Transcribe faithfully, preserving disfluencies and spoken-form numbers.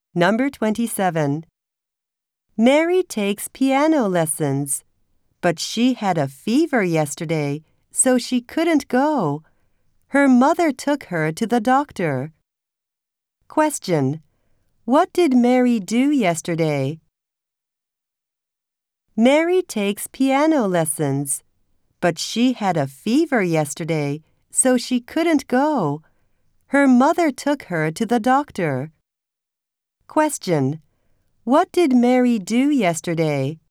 Number twenty-seven. Mary takes piano lessons, but she had a fever yesterday, so she couldn't go. Her mother took her to the doctor. Question: What did Mary do yesterday? Mary takes piano lessons, but she had a fever yesterday, so she couldn't go. Her mother took her to the doctor. Question: What did Mary do yesterday?